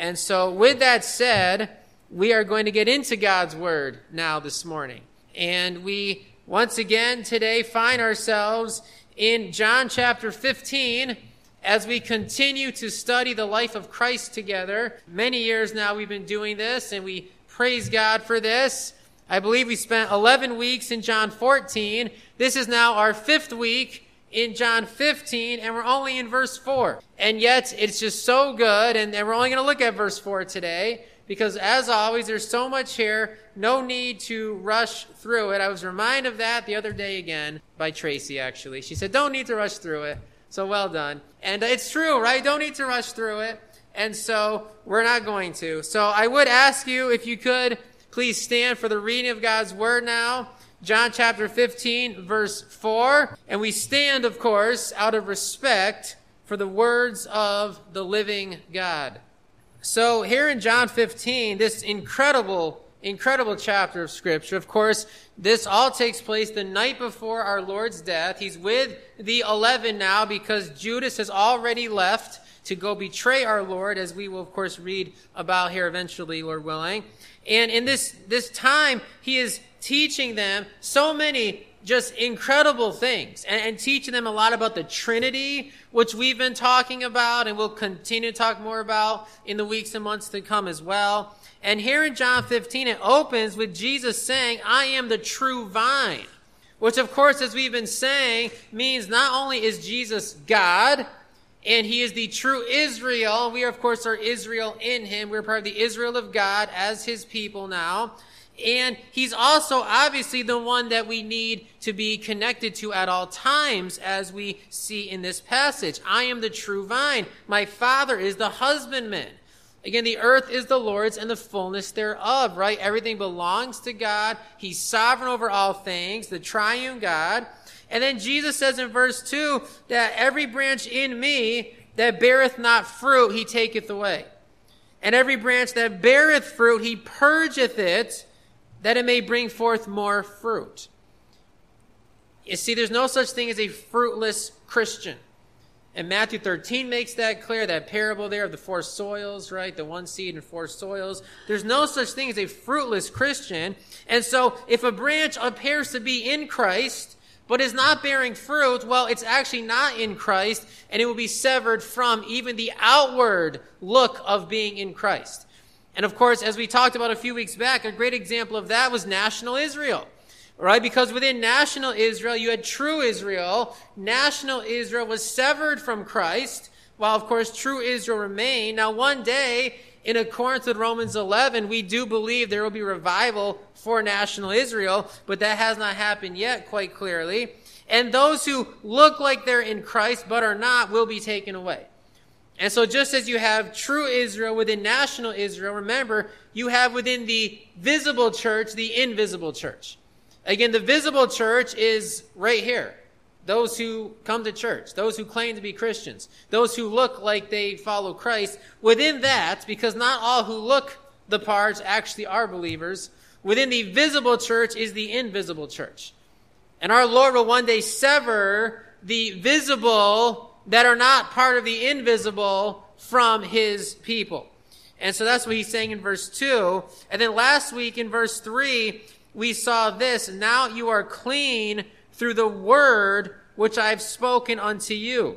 And so with that said, we are going to get into God's word now this morning. And we once again today find ourselves in John chapter 15 as we continue to study the life of Christ together. Many years now we've been doing this, and we praise God for this. I believe we spent 11 weeks in John 14. This is now our 5th week in John 15, and we're only in verse 4. And yet, it's just so good, and we're only going to look at verse 4 today, because as always, there's so much here, no need to rush through it. I was reminded of that the other day again by Tracy, actually. She said, don't need to rush through it. So well done. And it's true, right? Don't need to rush through it. And so we're not going to. So I would ask you, if you could, please stand for the reading of God's word now. John chapter 15, verse 4. And we stand, of course, out of respect for the words of the living God. So here in John 15, this incredible chapter of Scripture, of course, this all takes place the night before our Lord's death. He's with the 11 now because Judas has already left to go betray our Lord, as we will, of course, read about here eventually, Lord willing. And in this time, he is teaching them so many just incredible things and teaching them a lot about the Trinity, which we've been talking about and we'll continue to talk more about in the weeks and months to come as well. And here in John 15, it opens with Jesus saying, I am the true vine, which, of course, as we've been saying, means not only is Jesus God, and he is the true Israel. We, of course, are Israel in him. We're part of the Israel of God as his people now. And he's also obviously the one that we need to be connected to at all times, as we see in this passage. I am the true vine. My Father is the husbandman. Again, the earth is the Lord's and the fullness thereof, right? Everything belongs to God. He's sovereign over all things, the triune God. And then Jesus says in verse 2 that every branch in me that beareth not fruit, he taketh away. And every branch that beareth fruit, he purgeth it, that it may bring forth more fruit. You see, there's no such thing as a fruitless Christian. And Matthew 13 makes that clear, that parable there of the 4 soils, right? The 1 seed and 4 soils. There's no such thing as a fruitless Christian. And so if a branch appears to be in Christ, but is not bearing fruit, well, it's actually not in Christ, and it will be severed from even the outward look of being in Christ. And of course, as we talked about a few weeks back, a great example of that was national Israel, right? Because within national Israel, you had true Israel. National Israel was severed from Christ, while of course true Israel remained. Now one day, in accordance with Romans 11, we do believe there will be revival for national Israel, but that has not happened yet quite clearly. And those who look like they're in Christ but are not will be taken away. And so just as you have true Israel within national Israel, remember, you have within the visible church the invisible church. Again, the visible church is right here. Those who come to church, those who claim to be Christians, those who look like they follow Christ. Within that, because not all who look the parts actually are believers, within the visible church is the invisible church. And our Lord will one day sever the visible that are not part of the invisible from his people. And so that's what he's saying in verse 2. And then last week in verse 3, we saw this, now you are clean through the word which I have spoken unto you.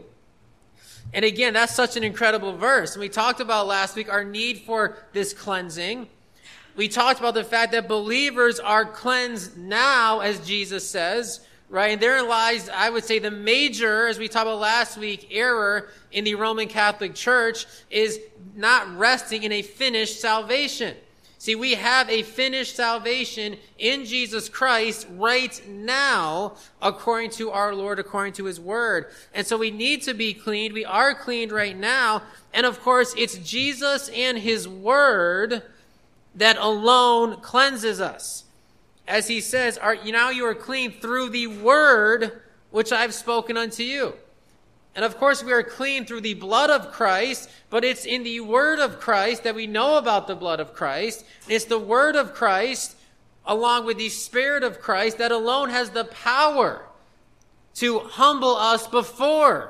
And again, that's such an incredible verse. And we talked about last week our need for this cleansing. We talked about the fact that believers are cleansed now, as Jesus says, right? And therein lies, I would say, the major, as we talked about last week, error in the Roman Catholic Church is not resting in a finished salvation. See, we have a finished salvation in Jesus Christ right now, according to our Lord, according to his word. And so we need to be cleaned. We are cleaned right now. And of course, it's Jesus and his word that alone cleanses us. As he says, now you are clean through the word which I've spoken unto you. And of course, we are clean through the blood of Christ, but it's in the word of Christ that we know about the blood of Christ. It's the word of Christ, along with the Spirit of Christ, that alone has the power to humble us before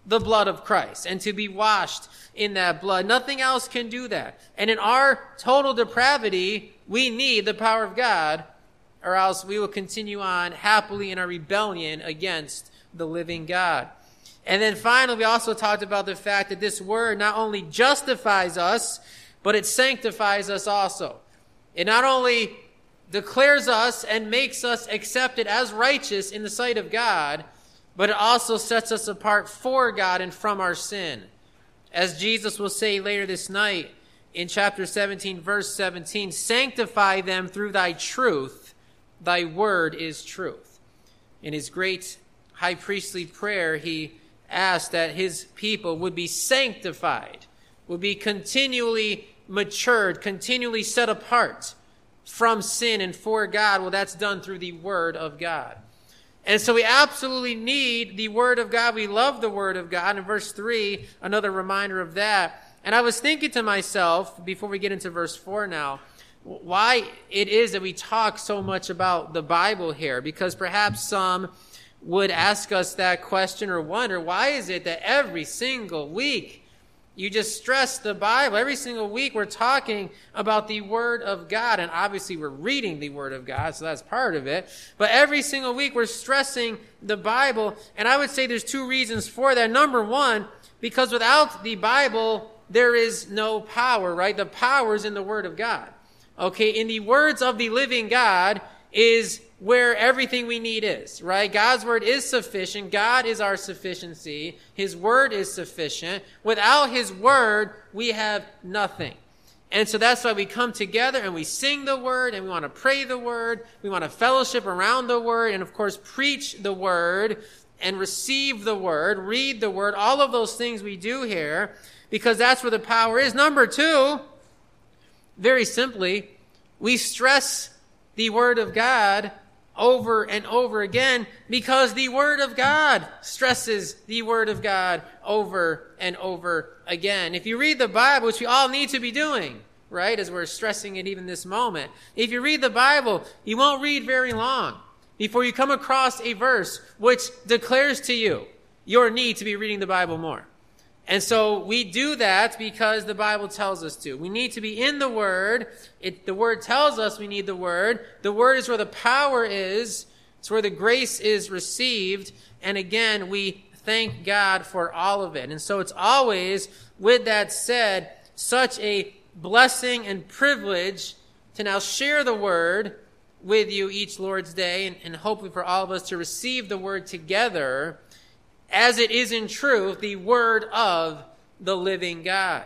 the blood of Christ and to be washed in that blood. Nothing else can do that. And in our total depravity, we need the power of God, or else we will continue on happily in our rebellion against the living God. And then finally, we also talked about the fact that this word not only justifies us, but it sanctifies us also. It not only declares us and makes us accepted as righteous in the sight of God, but it also sets us apart for God and from our sin. As Jesus will say later this night in chapter 17, verse 17, sanctify them through thy truth. Thy word is truth. In his great high priestly prayer, he asked that his people would be sanctified, would be continually matured, continually set apart from sin and for God. Well, that's done through the word of God. And so we absolutely need the word of God. We love the word of God. In verse 3, another reminder of that. And I was thinking to myself, before we get into verse 4 now, why it is that we talk so much about the Bible here. Because perhaps some would ask us that question or wonder, why is it that every single week you just stress the Bible? Every single week we're talking about the Word of God. And obviously we're reading the Word of God, so that's part of it. But every single week we're stressing the Bible. And I would say there's two reasons for that. Number one, because without the Bible, there is no power, right? The power is in the Word of God. Okay, in the words of the living God is where everything we need is, right? God's word is sufficient. God is our sufficiency. His word is sufficient. Without his word, we have nothing. And so that's why we come together and we sing the word and we want to pray the word. We want to fellowship around the word and, of course, preach the word and receive the word, read the word, all of those things we do here because that's where the power is. Number two, very simply, we stress the word of God over and over again because the word of God stresses the word of God over and over again. If you read the Bible, which we all need to be doing, right, as we're stressing it even this moment, if you read the Bible, you won't read very long before you come across a verse which declares to you your need to be reading the Bible more. And so we do that because the Bible tells us to. We need to be in the Word. The Word tells us we need the Word. The Word is where the power is. It's where the grace is received. And again, we thank God for all of it. And so it's always, with that said, such a blessing and privilege to now share the Word with you each Lord's Day and hopefully for all of us to receive the Word together as it is in truth, the word of the living God.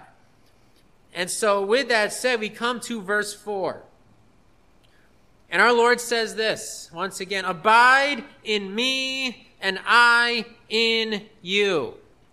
And so with that said, we come to verse 4. And our Lord says this, once again, abide in me and I in you.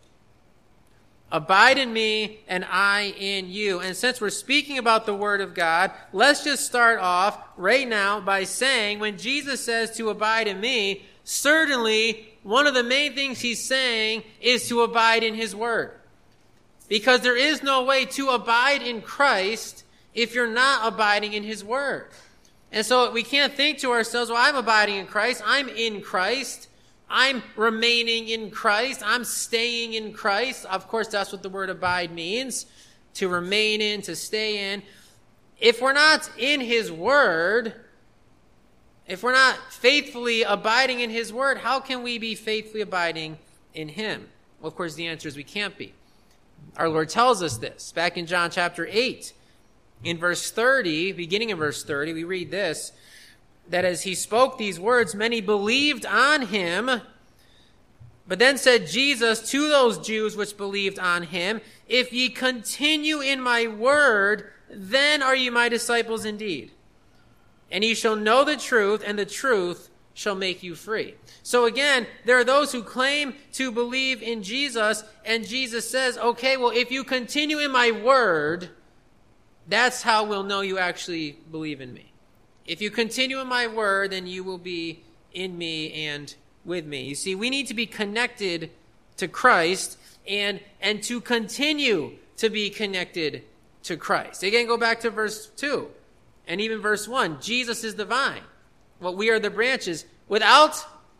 Abide in me and I in you. And since we're speaking about the word of God, let's just start off right now by saying when Jesus says to abide in me, certainly one of the main things he's saying is to abide in his word. Because there is no way to abide in Christ if you're not abiding in his word. And so we can't think to ourselves, well, I'm abiding in Christ. I'm in Christ. I'm remaining in Christ. I'm staying in Christ. Of course, that's what the word abide means. To remain in, to stay in. If we're not in his word, if we're not faithfully abiding in his word, how can we be faithfully abiding in him? Well, of course, the answer is we can't be. Our Lord tells us this. Back in John chapter 8, in verse 30, beginning in verse 30, we read this, that as he spoke these words, many believed on him. But then said Jesus to those Jews which believed on him, if ye continue in my word, then are ye my disciples indeed. And ye shall know the truth, and the truth shall make you free. So again, there are those who claim to believe in Jesus, and Jesus says, okay, well, if you continue in my word, that's how we'll know you actually believe in me. If you continue in my word, then you will be in me and with me. You see, we need to be connected to Christ and to continue to be connected to Christ. Again, go back to verse 2. And even verse 1, Jesus is the vine. Well, we are the branches. Without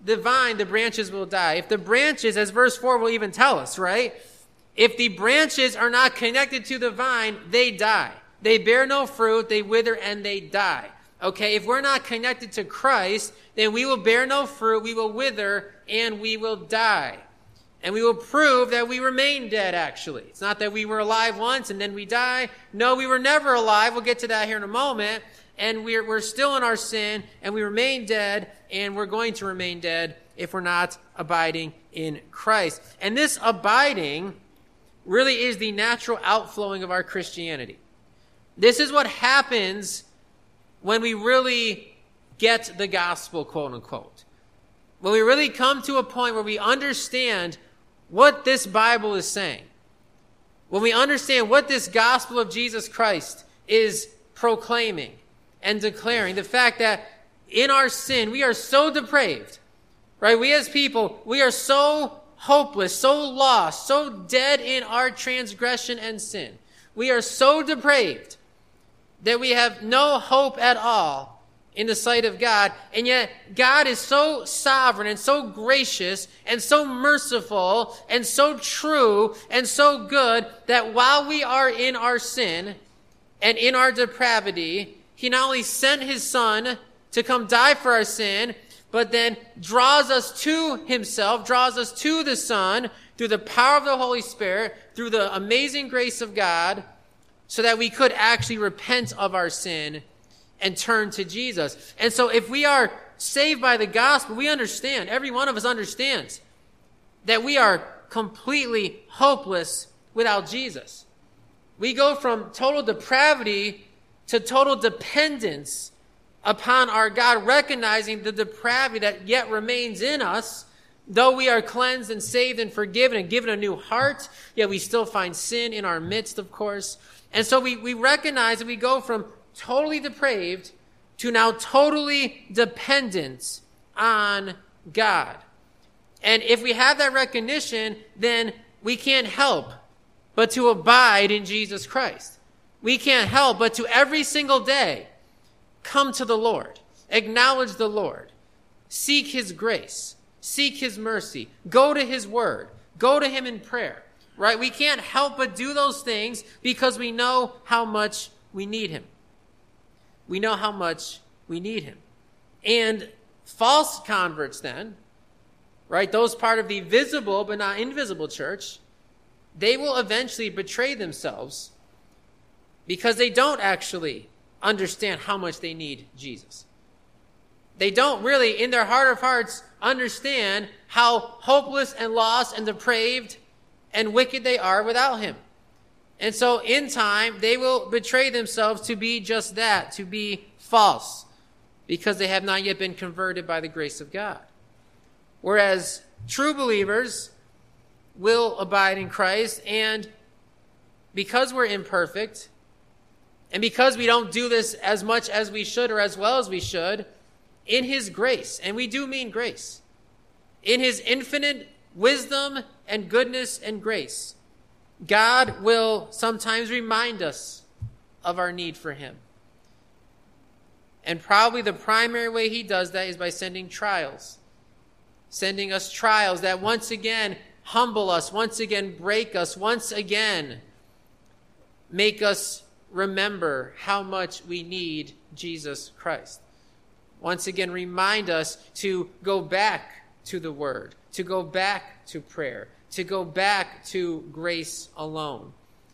the vine, the branches will die. If the branches, as verse 4 will even tell us, right? If the branches are not connected to the vine, they die. They bear no fruit, they wither, and they die. Okay, if we're not connected to Christ, then we will bear no fruit, we will wither, and we will die. And we will prove that we remain dead, actually. It's not that we were alive once and then we die. No, we were never alive. We'll get to that here in a moment. And we're still in our sin, and we remain dead, and we're going to remain dead if we're not abiding in Christ. And this abiding really is the natural outflowing of our Christianity. This is what happens when we really get the gospel, quote unquote. When we really come to a point where we understand what this Bible is saying. When we understand what this gospel of Jesus Christ is proclaiming and declaring. The fact that in our sin, we are so depraved, right? We as people, we are so hopeless, so lost, so dead in our transgression and sin. We are so depraved that we have no hope at all in the sight of God. And yet God is so sovereign and so gracious and so merciful and so true and so good that while we are in our sin and in our depravity, he not only sent his Son to come die for our sin, but then draws us to himself, draws us to the Son through the power of the Holy Spirit, through the amazing grace of God, so that we could actually repent of our sin and turn to Jesus. And so if we are saved by the gospel, we understand, every one of us understands, that we are completely hopeless without Jesus. We go from total depravity to total dependence upon our God, recognizing the depravity that yet remains in us. Though we are cleansed and saved and forgiven and given a new heart, yet we still find sin in our midst, of course. And so we recognize that we go from totally depraved to now totally dependent on God. And if we have that recognition, then we can't help but to abide in Jesus Christ. We can't help but to every single day come to the Lord, acknowledge the Lord, seek his grace, seek his mercy, go to his word, go to him in prayer, right? We can't help but do those things because we know how much we need him. We know how much we need him. And false converts then, right, those part of the visible but not invisible church, they will eventually betray themselves because they don't actually understand how much they need Jesus. They don't really, in their heart of hearts, understand how hopeless and lost and depraved and wicked they are without him. And so in time, they will betray themselves to be just that, to be false, because they have not yet been converted by the grace of God. Whereas true believers will abide in Christ, and because we're imperfect, and because we don't do this as much as we should or as well as we should, in his grace, and we do mean grace, in his infinite wisdom and goodness and grace, God will sometimes remind us of our need for him. And probably the primary way he does that is by sending trials. Sending us trials that once again humble us, once again break us, once again make us remember how much we need Jesus Christ. Once again remind us to go back to the word, to go back to prayer, to go back to grace alone.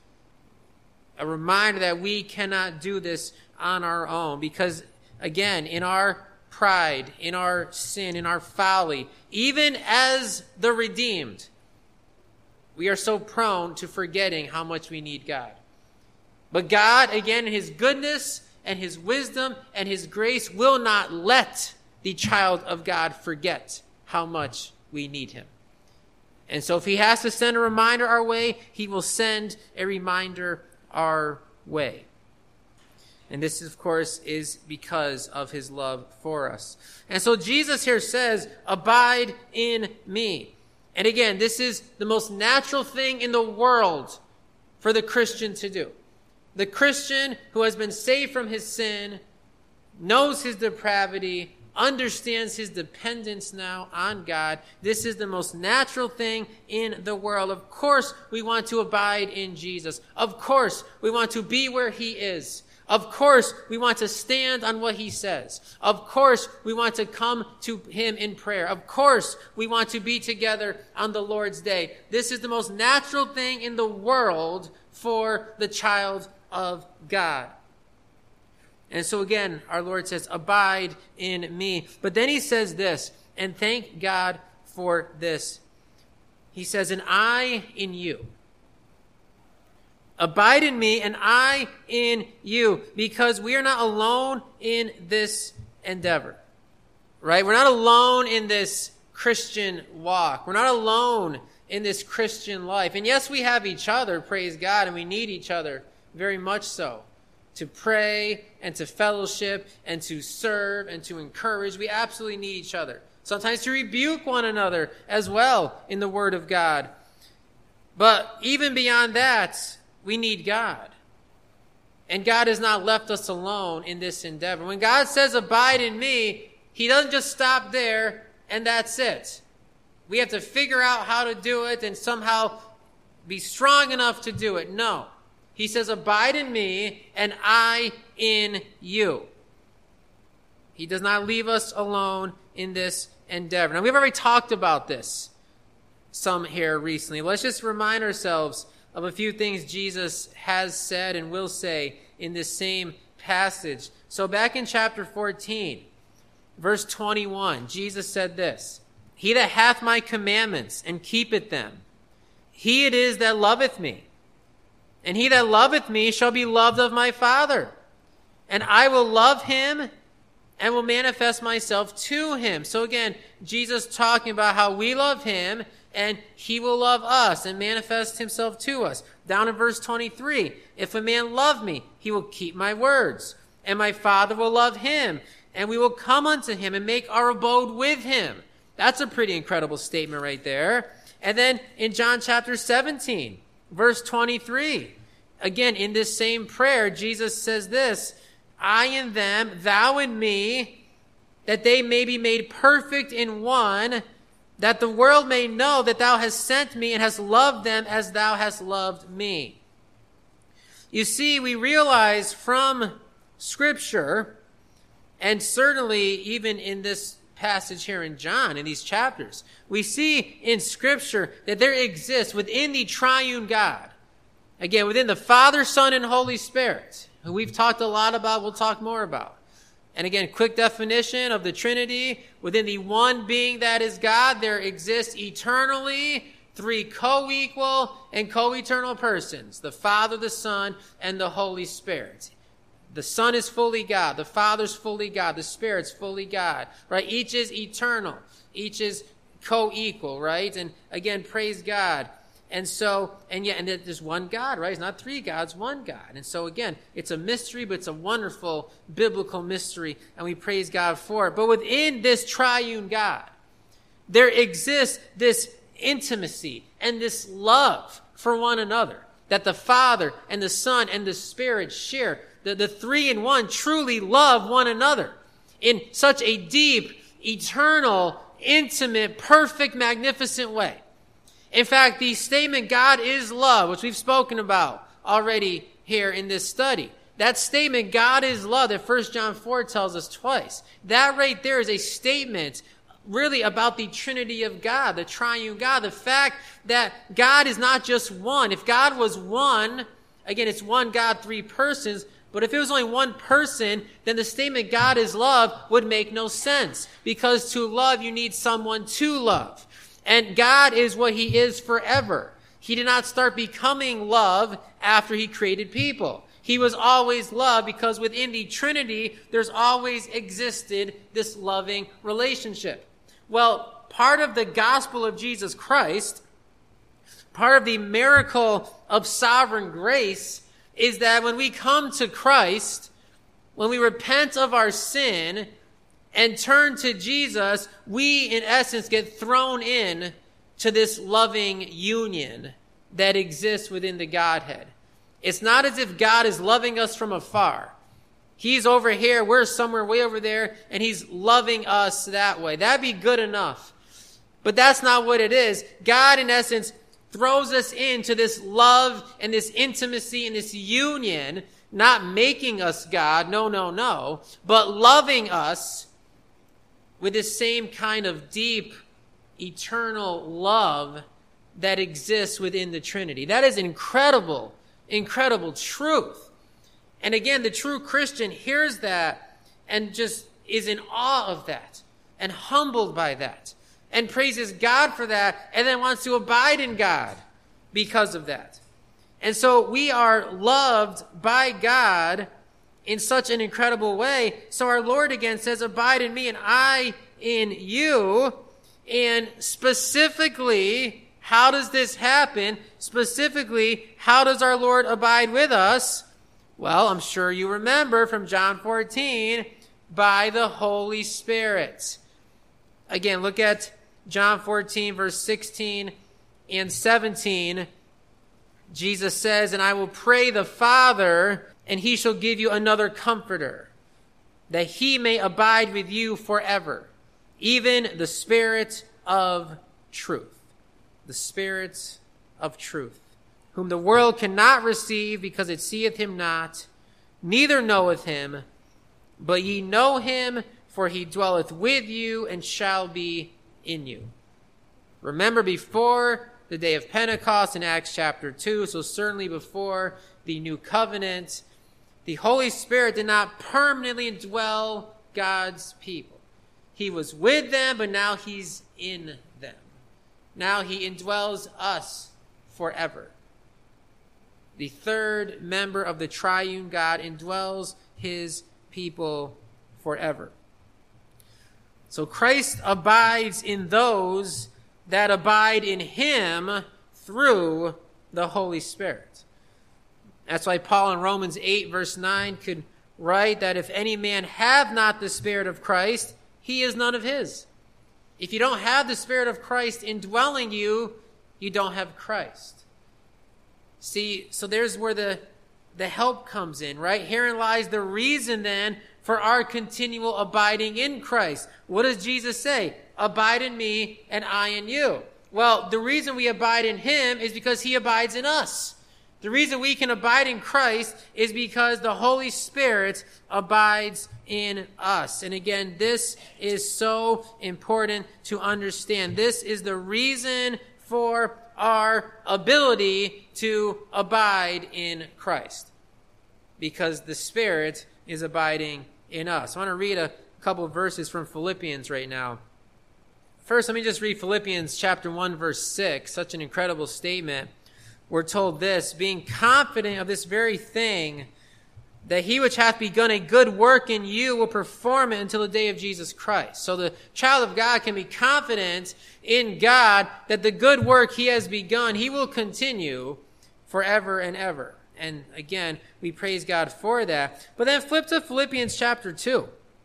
A reminder that we cannot do this on our own because, again, in our pride, in our sin, in our folly, even as the redeemed, we are so prone to forgetting how much we need God. But God, again, in his goodness and his wisdom and his grace, will not let the child of God forget how much we need him. And so if he has to send a reminder our way, he will send a reminder our way. And this, of course, is because of his love for us. And so Jesus here says, abide in me. And again, this is the most natural thing in the world for the Christian to do. The Christian who has been saved from his sin, knows his depravity, understands his dependence now on God. This is the most natural thing in the world. Of course, we want to abide in Jesus. Of course, we want to be where he is. Of course, we want to stand on what he says. Of course, we want to come to him in prayer. Of course, we want to be together on the Lord's day. This is the most natural thing in the world for the child of God. And so again, our Lord says, abide in me. But then he says this, and thank God for this. He says, and I in you. Abide in me, and I in you, because we are not alone in this endeavor, right? We're not alone in this Christian walk. We're not alone in this Christian life. And yes, we have each other, praise God, and we need each other very much so, to pray and to fellowship and to serve and to encourage. We absolutely need each other. Sometimes to rebuke one another as well in the Word of God. But even beyond that, we need God. And God has not left us alone in this endeavor. When God says, abide in me, he doesn't just stop there and that's it. We have to figure out how to do it and somehow be strong enough to do it. No. He says, abide in me and I in you. He does not leave us alone in this endeavor. Now, we've already talked about this some here recently. Let's just remind ourselves of a few things Jesus has said and will say in this same passage. So back in chapter 14, verse 21, Jesus said this, he that hath my commandments and keepeth them, he it is that loveth me. And he that loveth me shall be loved of my Father. And I will love him and will manifest myself to him. So again, Jesus talking about how we love him and he will love us and manifest himself to us. Down in verse 23, if a man love me, he will keep my words. And my Father will love him. And we will come unto him and make our abode with him. That's a pretty incredible statement right there. And then in John chapter 17, verse 23, again, in this same prayer, Jesus says this, I in them, thou in me, that they may be made perfect in one, that the world may know that thou hast sent me and hast loved them as thou hast loved me. You see, we realize from Scripture, and certainly even in this passage here in John, in these chapters, we see in Scripture that there exists within the triune God, again, within the Father, Son, and Holy Spirit, who we've talked a lot about, we'll talk more about. And again, quick definition of the Trinity. Within the one being that is God, there exists eternally three co-equal and co-eternal persons, the Father, the Son, and the Holy Spirit. The Son is fully God. The Father's fully God. The Spirit's fully God, right? Each is eternal. Each is co-equal, right? And again, praise God. And so, and there's one God, right? It's not three gods, one God. And so again, it's a mystery, but it's a wonderful biblical mystery, and we praise God for it. But within this triune God, there exists this intimacy and this love for one another that the Father and the Son and the Spirit share. The three in one truly love one another in such a deep, eternal, intimate, perfect, magnificent way. In fact, the statement, God is love, which we've spoken about already here in this study, that statement, God is love, that 1 John 4 tells us twice, that right there is a statement really about the Trinity of God, the triune God, the fact that God is not just one. If God was one, again, it's one God, three persons, but if it was only one person, then the statement, God is love, would make no sense, because to love, you need someone to love. And God is what he is forever. He did not start becoming love after he created people. He was always love because within the Trinity, there's always existed this loving relationship. Well, part of the gospel of Jesus Christ, part of the miracle of sovereign grace, is that when we come to Christ, when we repent of our sin and turn to Jesus, we, in essence, get thrown in to this loving union that exists within the Godhead. It's not as if God is loving us from afar. He's over here, we're somewhere way over there, and he's loving us that way. That'd be good enough. But that's not what it is. God, in essence, throws us into this love and this intimacy and this union, not making us God, no, but loving us with this same kind of deep, eternal love that exists within the Trinity. That is incredible, incredible truth. And again, the true Christian hears that and just is in awe of that and humbled by that and praises God for that and then wants to abide in God because of that. And so we are loved by God in such an incredible way. So our Lord again says, abide in me and I in you. And specifically, how does this happen? Specifically, how does our Lord abide with us? Well, I'm sure you remember from John 14, by the Holy Spirit. Again, look at John 14, verse 16 and 17. Jesus says, and I will pray the Father, and he shall give you another comforter, that he may abide with you forever, even the Spirit of truth. The Spirit of truth, whom the world cannot receive because it seeth him not, neither knoweth him, but ye know him, for he dwelleth with you and shall be in you. Remember before the day of Pentecost in Acts chapter 2, so certainly before the new covenant, the Holy Spirit did not permanently indwell God's people. He was with them, but now he's in them. Now he indwells us forever. The third member of the triune God indwells his people forever. So Christ abides in those that abide in him through the Holy Spirit. That's why Paul in Romans 8 verse 9 could write that if any man have not the Spirit of Christ, he is none of his. If you don't have the Spirit of Christ indwelling you, you don't have Christ. See, so there's where the help comes in, right? Herein lies the reason then for our continual abiding in Christ. What does Jesus say? Abide in me and I in you. Well, the reason we abide in him is because he abides in us. The reason we can abide in Christ is because the Holy Spirit abides in us. And again, this is so important to understand. This is the reason for our ability to abide in Christ, because the Spirit is abiding in us. I want to read a couple of verses from Philippians right now. First, let me just read Philippians chapter 1, verse 6, such an incredible statement. We're told this, being confident of this very thing, that he which hath begun a good work in you will perform it until the day of Jesus Christ. So the child of God can be confident in God that the good work he has begun, he will continue forever and ever. And again, we praise God for that. But then flip to Philippians chapter 2.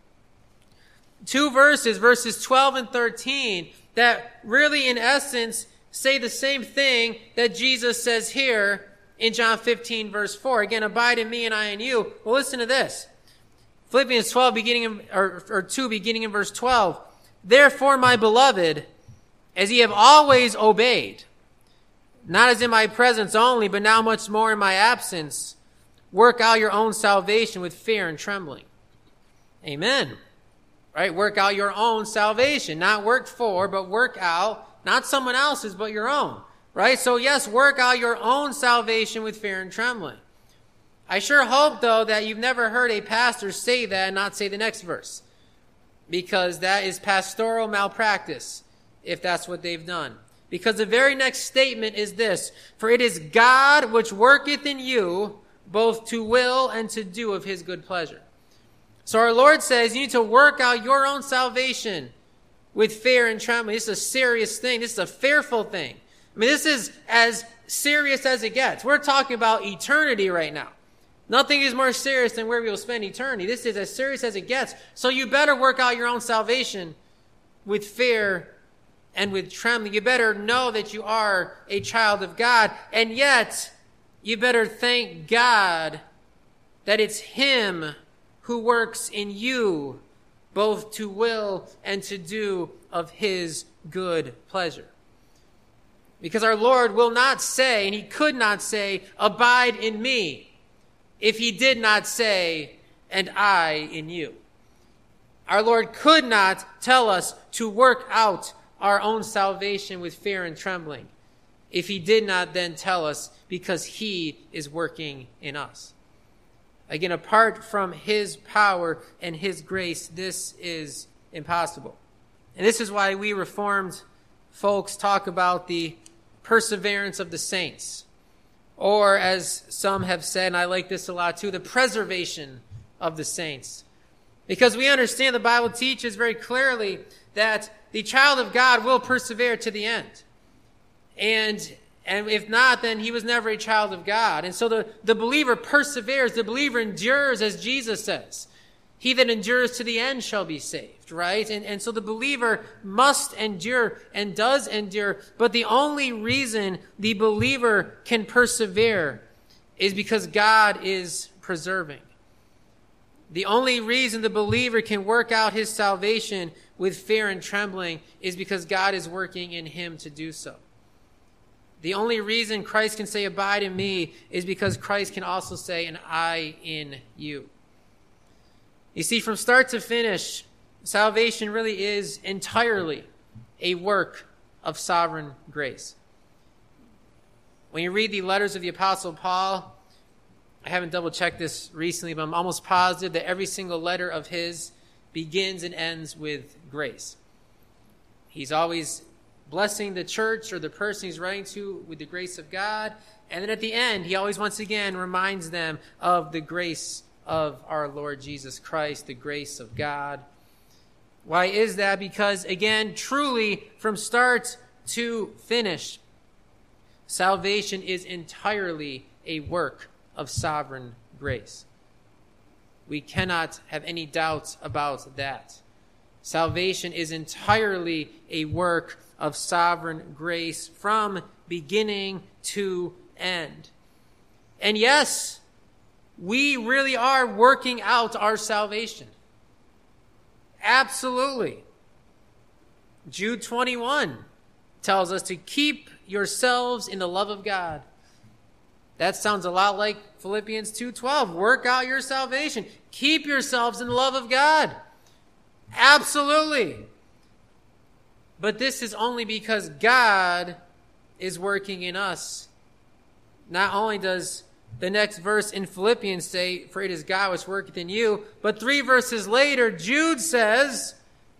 2 verses 12 and 13, that really in essence say the same thing that Jesus says here in John 15, verse 4. Again, abide in me and I in you. Well, listen to this. Philippians 12, or 2, beginning in verse 12. Therefore, my beloved, as ye have always obeyed, not as in my presence only, but now much more in my absence, work out your own salvation with fear and trembling. Amen. Right? Work out your own salvation. Not work for, but work out. Not someone else's, but your own. Right? So yes, work out your own salvation with fear and trembling. I sure hope, though, that you've never heard a pastor say that and not say the next verse. Because that is pastoral malpractice, if that's what they've done. Because the very next statement is this: for it is God which worketh in you both to will and to do of his good pleasure. So our Lord says you need to work out your own salvation with fear and trembling. This is a serious thing. This is a fearful thing. I mean, this is as serious as it gets. We're talking about eternity right now. Nothing is more serious than where we will spend eternity. This is as serious as it gets. So you better work out your own salvation with fear and with trembling. You better know that you are a child of God. And yet, you better thank God that it's him who works in you both to will and to do of his good pleasure. Because our Lord will not say, and he could not say, abide in me, if he did not say, and I in you. Our Lord could not tell us to work out our own salvation with fear and trembling, if he did not then tell us, because he is working in us. Again, apart from his power and his grace, this is impossible. And this is why we Reformed folks talk about the perseverance of the saints. Or, as some have said, and I like this a lot too, the preservation of the saints. Because we understand the Bible teaches very clearly that the child of God will persevere to the end. And if not, then he was never a child of God. And so the believer perseveres, the believer endures, as Jesus says. He that endures to the end shall be saved, right? And so the believer must endure and does endure. But the only reason the believer can persevere is because God is preserving. The only reason the believer can work out his salvation with fear and trembling is because God is working in him to do so. The only reason Christ can say, abide in me, is because Christ can also say, and I in you. You see, from start to finish, salvation really is entirely a work of sovereign grace. When you read the letters of the Apostle Paul, I haven't double-checked this recently, but I'm almost positive that every single letter of his begins and ends with grace. He's always blessing the church or the person he's writing to with the grace of God. And then at the end, he always once again reminds them of the grace of our Lord Jesus Christ, the grace of God. Why is that? Because, again, truly, from start to finish, salvation is entirely a work of sovereign grace. We cannot have any doubts about that. Salvation is entirely a work of sovereign grace from beginning to end. And yes, we really are working out our salvation. Absolutely. Jude 21 tells us to keep yourselves in the love of God. That sounds a lot like Philippians 2:12. Work out your salvation. Keep yourselves in the love of God. Absolutely. But this is only because God is working in us. Not only does the next verse in Philippians say, for it is God which worketh in you, but 3 verses later, Jude says,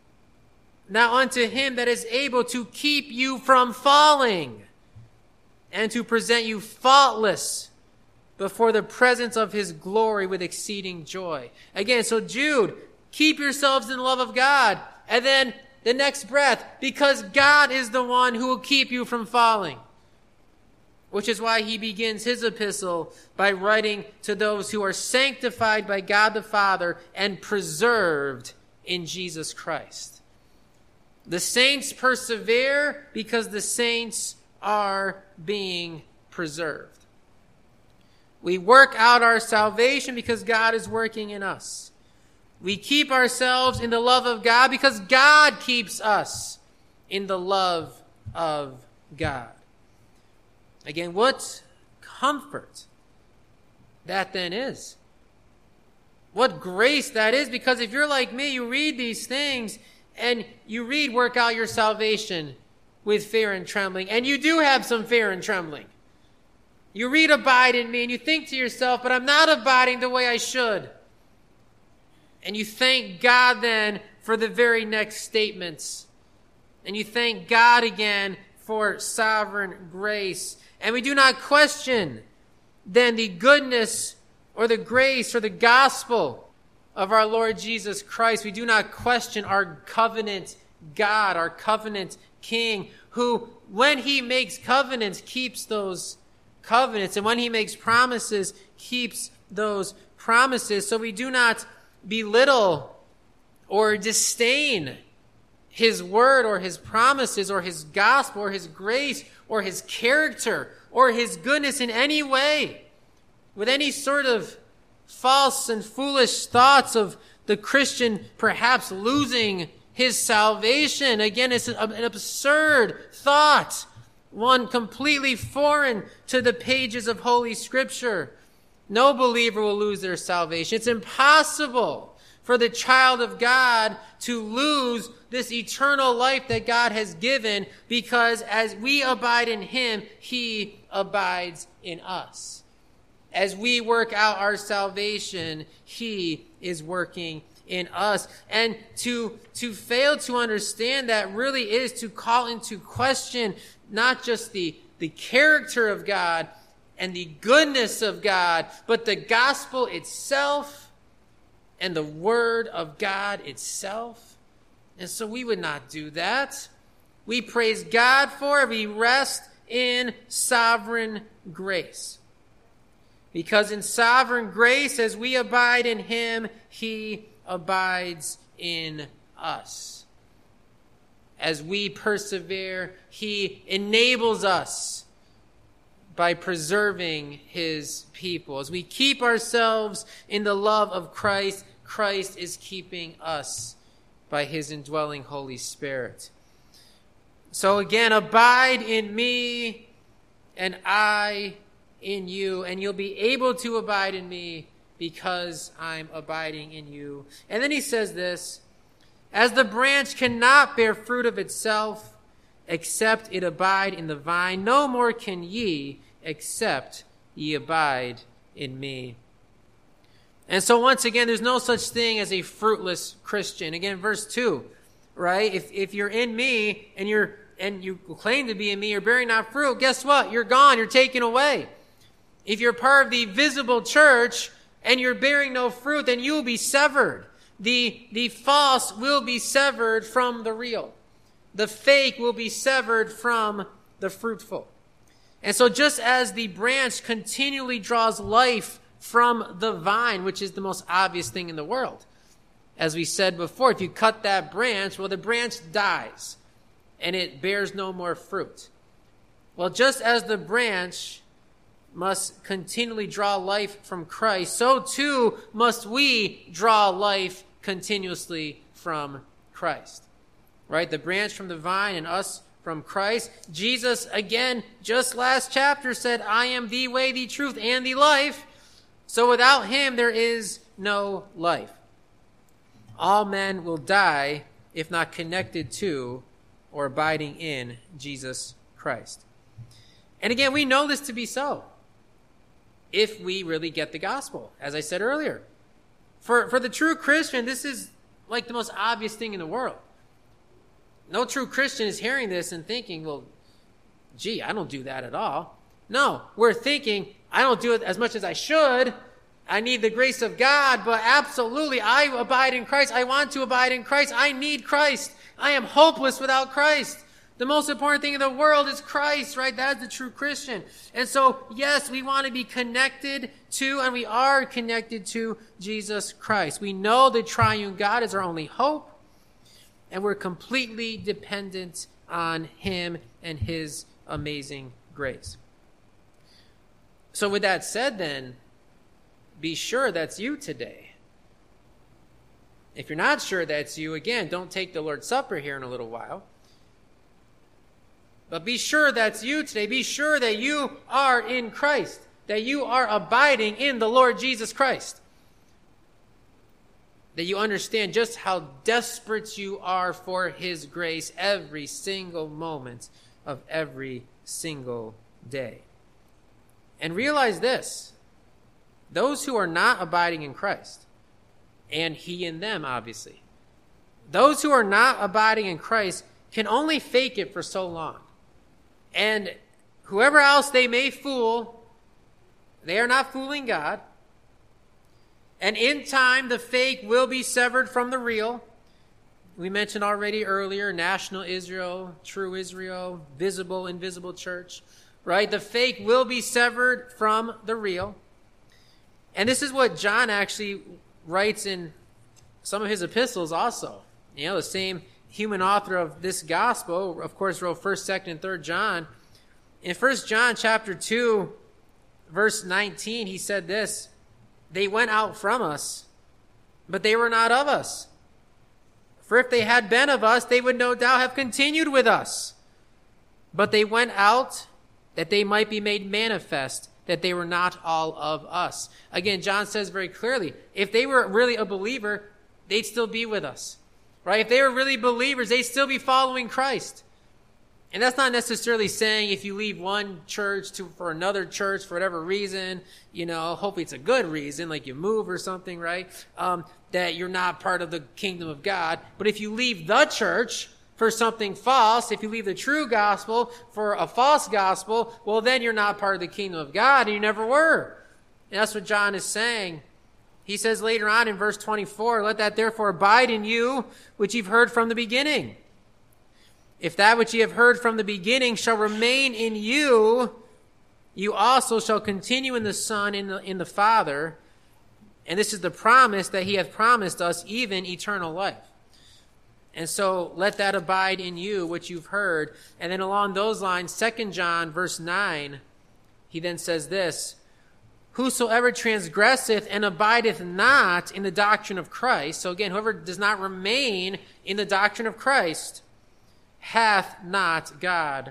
now unto him that is able to keep you from falling, and to present you faultless before the presence of his glory with exceeding joy. Again, so Jude, keep yourselves in the love of God. And then the next breath, because God is the one who will keep you from falling. Which is why he begins his epistle by writing to those who are sanctified by God the Father and preserved in Jesus Christ. The saints persevere because the saints are being preserved. We work out our salvation because God is working in us. We keep ourselves in the love of God because God keeps us in the love of God. Again, what comfort that then is. What grace that is, because if you're like me, you read these things and you read work out your salvation with fear and trembling, and you do have some fear and trembling. You read abide in me and you think to yourself, but I'm not abiding the way I should. And you thank God then for the very next statements. And you thank God again for sovereign grace. And we do not question then the goodness or the grace or the gospel of our Lord Jesus Christ. We do not question our covenant God, our covenant King, who, when he makes covenants, keeps those covenants. And when he makes promises, keeps those promises. So we do not belittle or disdain his word or his promises or his gospel or his grace or his character or his goodness in any way with any sort of false and foolish thoughts of the Christian perhaps losing his salvation. Again, it's an absurd thought, one completely foreign to the pages of Holy Scripture. No believer will lose their salvation. It's impossible for the child of God to lose this eternal life that God has given, because as we abide in him, he abides in us. As we work out our salvation, he is working in us. And to fail to understand that really is to call into question not just the character of God and the goodness of God, but the gospel itself and the word of God itself. And so we would not do that. We praise God for it. We rest in sovereign grace. Because in sovereign grace, as we abide in him, he abides in us. As we persevere, he enables us by preserving his people. As we keep ourselves in the love of Christ, Christ is keeping us by his indwelling Holy Spirit. So again, abide in me and I in you, and you'll be able to abide in me because I'm abiding in you. And then he says this, as the branch cannot bear fruit of itself except it abide in the vine, no more can ye except ye abide in me. And so once again, there's no such thing as a fruitless Christian. Again, verse 2, right? If you're in me and you claim to be in me, you're bearing not fruit, guess what? You're gone, you're taken away. If you're part of the visible church and you're bearing no fruit, then you will be severed. The false will be severed from the real. The fake will be severed from the fruitful. And so just as the branch continually draws life from the vine, which is the most obvious thing in the world, as we said before, if you cut that branch, well, the branch dies and it bears no more fruit. Well, just as the branch must continually draw life from Christ, so too must we draw life continuously from Christ. Right? The branch from the vine and us from Christ. Jesus, again, just last chapter said, I am the way, the truth, and the life. So without him, there is no life. All men will die if not connected to or abiding in Jesus Christ. And again, we know this to be so, if we really get the gospel, as I said earlier. For the true Christian, this is like the most obvious thing in the world. No true Christian is hearing this and thinking, well, gee, I don't do that at all. No, we're thinking, I don't do it as much as I should. I need the grace of God, but absolutely, I abide in Christ. I want to abide in Christ. I need Christ. I am hopeless without Christ. The most important thing in the world is Christ, right? That is the true Christian. And so, yes, we want to be connected to, and we are connected to Jesus Christ. We know the triune God is our only hope, and we're completely dependent on him and his amazing grace. So with that said, then, be sure that's you today. If you're not sure that's you, again, don't take the Lord's Supper here in a little while. But be sure that's you today. Be sure that you are in Christ, that you are abiding in the Lord Jesus Christ. That you understand just how desperate you are for his grace every single moment of every single day. And realize this, those who are not abiding in Christ, and he in them, obviously, those who are not abiding in Christ can only fake it for so long. And whoever else they may fool, they are not fooling God. And in time, the fake will be severed from the real. We mentioned already earlier, national Israel, true Israel, visible, invisible church, right? The fake will be severed from the real. And this is what John actually writes in some of his epistles also. You know, the same human author of this gospel, of course, wrote 1st, 2nd, and 3rd John. In 1 John chapter 2, verse 19, he said this, They went out from us, but they were not of us. For if they had been of us, they would no doubt have continued with us. But they went out that they might be made manifest that they were not all of us. Again, John says very clearly, if they were really a believer, they'd still be with us. Right? If they were really believers, they'd still be following Christ. And that's not necessarily saying if you leave one church for another church for whatever reason, hopefully it's a good reason, like you move or something, right? That you're not part of the kingdom of God. But if you leave the church for something false, if you leave the true gospel for a false gospel, well, then you're not part of the kingdom of God, and you never were. And that's what John is saying. He says later on in verse 24, "Let that therefore abide in you, which you've heard from the beginning. If that which ye have heard from the beginning shall remain in you, you also shall continue in the Son, in the Father. And this is the promise that he hath promised us, even eternal life." And so let that abide in you, which you've heard. And then along those lines, 2 John verse 9, he then says this, "Whosoever transgresseth and abideth not in the doctrine of Christ," so again, whoever does not remain in the doctrine of Christ, "hath not God.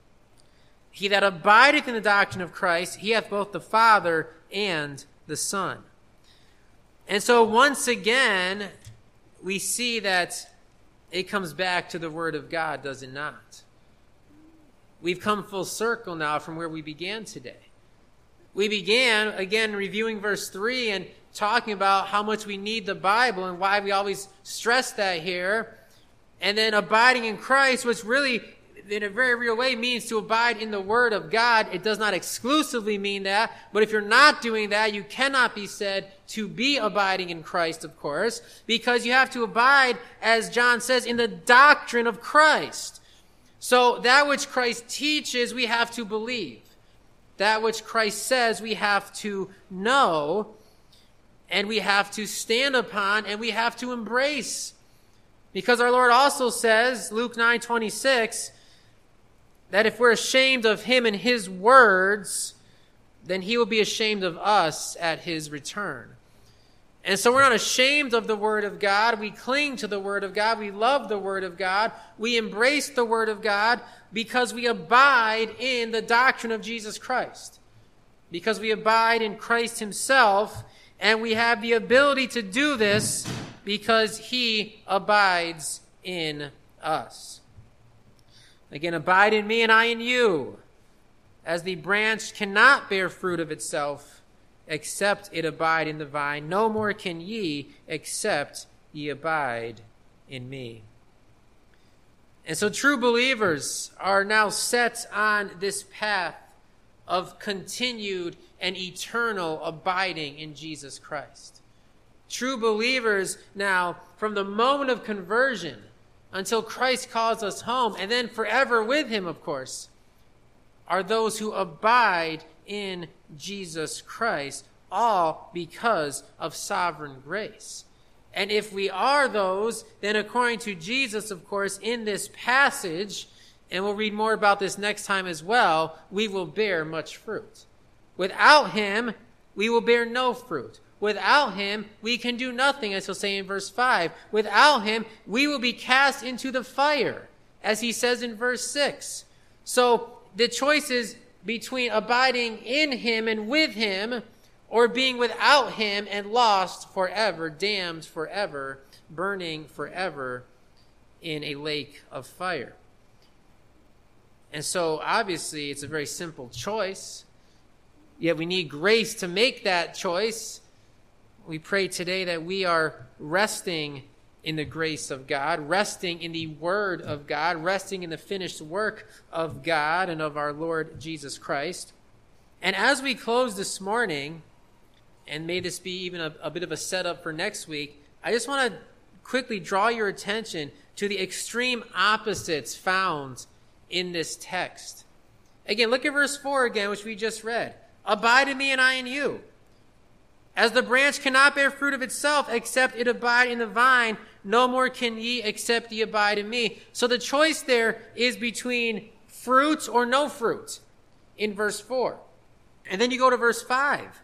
He that abideth in the doctrine of Christ, he hath both the Father and the Son." And so once again, we see that it comes back to the Word of God, does it not? We've come full circle now from where we began today. We began, again, reviewing verse 3 and talking about how much we need the Bible and why we always stress that here. And then abiding in Christ, which really, in a very real way, means to abide in the Word of God. It does not exclusively mean that, but if you're not doing that, you cannot be said to be abiding in Christ, of course, because you have to abide, as John says, in the doctrine of Christ. So that which Christ teaches, we have to believe. That which Christ says, we have to know, and we have to stand upon, and we have to embrace. Because our Lord also says, Luke 9:26, that if we're ashamed of him and his words, then he will be ashamed of us at his return. And so we're not ashamed of the Word of God. We cling to the Word of God. We love the Word of God. We embrace the Word of God because we abide in the doctrine of Jesus Christ. Because we abide in Christ himself, and we have the ability to do this because he abides in us. Again, abide in me and I in you. As the branch cannot bear fruit of itself, except it abide in the vine, no more can ye, except ye abide in me. And so true believers are now set on this path of continued and eternal abiding in Jesus Christ. True believers now, from the moment of conversion until Christ calls us home, and then forever with him, of course, are those who abide in Jesus Christ, all because of sovereign grace. And if we are those, then according to Jesus, of course, in this passage, and we'll read more about this next time as well, we will bear much fruit. Without him, we will bear no fruit. Without him, we can do nothing, as he'll say in verse 5. Without him, we will be cast into the fire, as he says in verse 6. So the choice is between abiding in him and with him, or being without him and lost forever, damned forever, burning forever in a lake of fire. And so obviously it's a very simple choice, yet we need grace to make that choice. We pray today that we are resting in the grace of God, resting in the Word of God, resting in the finished work of God and of our Lord Jesus Christ. And as we close this morning, and may this be even a bit of a setup for next week, I just want to quickly draw your attention to the extreme opposites found in this text. Again, look at verse 4 again, which we just read. Abide in me and I in you. As the branch cannot bear fruit of itself except it abide in the vine, no more can ye except ye abide in me. So the choice there is between fruit or no fruit in verse 4. And then you go to verse 5.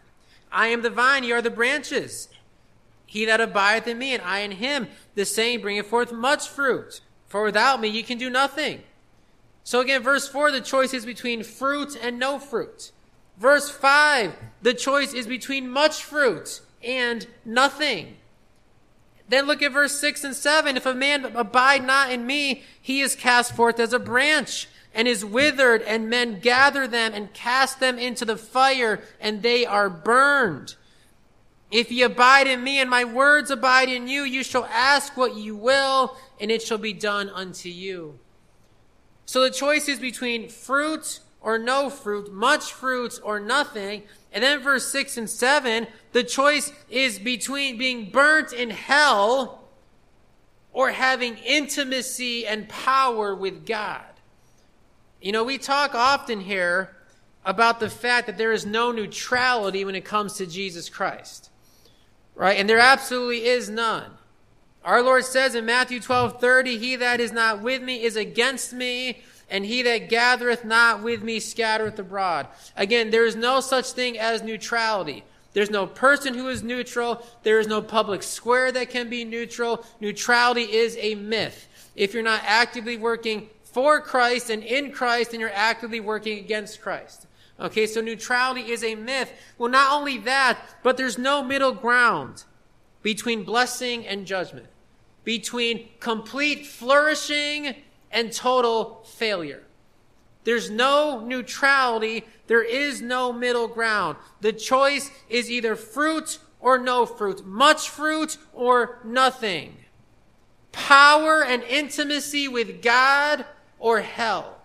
I am the vine, ye are the branches. He that abideth in me, and I in him, the same bringeth forth much fruit. For without me ye can do nothing. So again, verse 4, the choice is between fruit and no fruit. Verse 5, the choice is between much fruit and nothing. Then look at verse 6 and 7. If a man abide not in me, he is cast forth as a branch, and is withered, and men gather them and cast them into the fire, and they are burned. If ye abide in me, and my words abide in you, you shall ask what you will, and it shall be done unto you. So the choice is between fruit or no fruit, much fruit or nothing. And then verse 6 and 7, the choice is between being burnt in hell or having intimacy and power with God. You know, we talk often here about the fact that there is no neutrality when it comes to Jesus Christ, right? And there absolutely is none. Our Lord says in Matthew 12:30, he that is not with me is against me, and he that gathereth not with me scattereth abroad. Again, there is no such thing as neutrality. There's no person who is neutral. There is no public square that can be neutral. Neutrality is a myth. If you're not actively working for Christ and in Christ, then you're actively working against Christ. Okay, so neutrality is a myth. Well, not only that, but there's no middle ground between blessing and judgment, between complete flourishing and total failure. There's no neutrality. There is no middle ground. The choice is either fruit or no fruit, much fruit or nothing, power and intimacy with God or hell,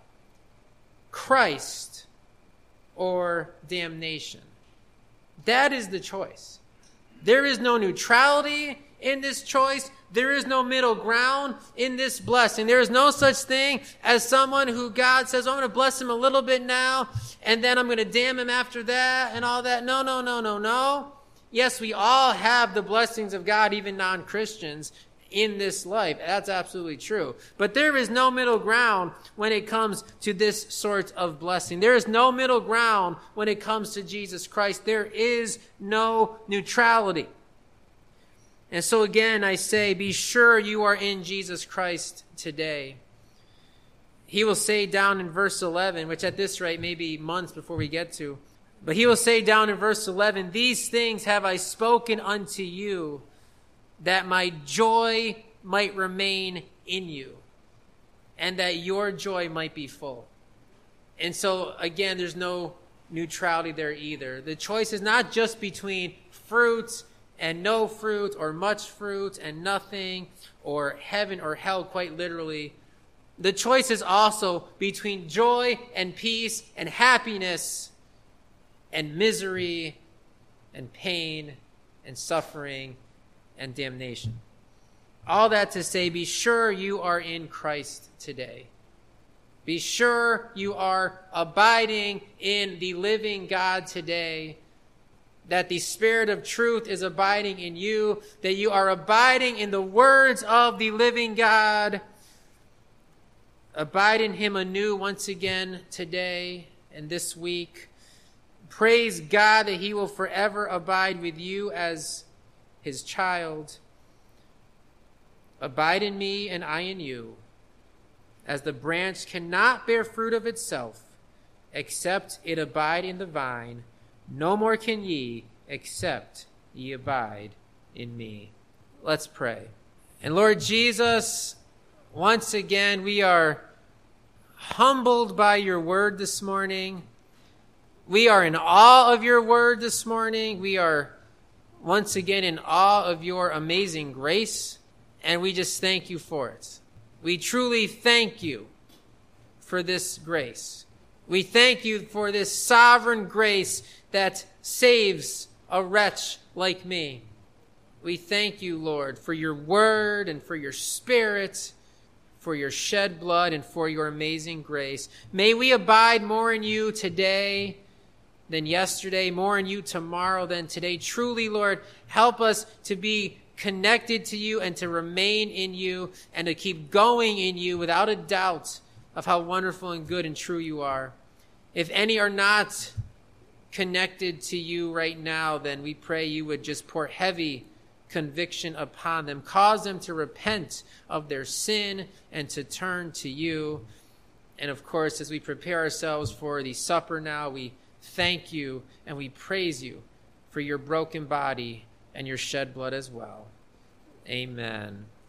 Christ or damnation. That is the choice. There is no neutrality in this choice. There is no middle ground in this blessing. There is no such thing as someone who God says, I'm going to bless him a little bit now, and then I'm going to damn him after that and all that. No. Yes, we all have the blessings of God, even non-Christians, in this life. That's absolutely true. But there is no middle ground when it comes to this sort of blessing. There is no middle ground when it comes to Jesus Christ. There is no neutrality. And so again, I say, be sure you are in Jesus Christ today. He will say down in verse 11, which at this rate may be months before we get to, but he will say down in verse 11, these things have I spoken unto you, that my joy might remain in you, and that your joy might be full. And so, again, there's no neutrality there either. The choice is not just between fruit and no fruit, or much fruit and nothing, or heaven or hell, quite literally. The choice is also between joy and peace and happiness and misery and pain and suffering and damnation. All that to say, be sure you are in Christ today. Be sure you are abiding in the living God today, that the Spirit of truth is abiding in you, that you are abiding in the words of the living God. Abide in him anew once again today and this week. Praise God that he will forever abide with you as his child. Abide in me and I in you, as the branch cannot bear fruit of itself, except it abide in the vine. No more can ye, except ye abide in me. Let's pray. And Lord Jesus, once again, we are humbled by your word this morning. We are in awe of your word this morning. We are once again in awe of your amazing grace, and we just thank you for it. We truly thank you for this grace. We thank you for this sovereign grace that saves a wretch like me. We thank you, Lord, for your word and for your Spirit, for your shed blood and for your amazing grace. May we abide more in you today than yesterday, more in you tomorrow than today. Truly, Lord, help us to be connected to you and to remain in you and to keep going in you without a doubt of how wonderful and good and true you are. If any are not connected to you right now, then we pray you would just pour heavy conviction upon them. Cause them to repent of their sin and to turn to you. And of course, as we prepare ourselves for the supper now, we thank you and we praise you for your broken body and your shed blood as well. Amen.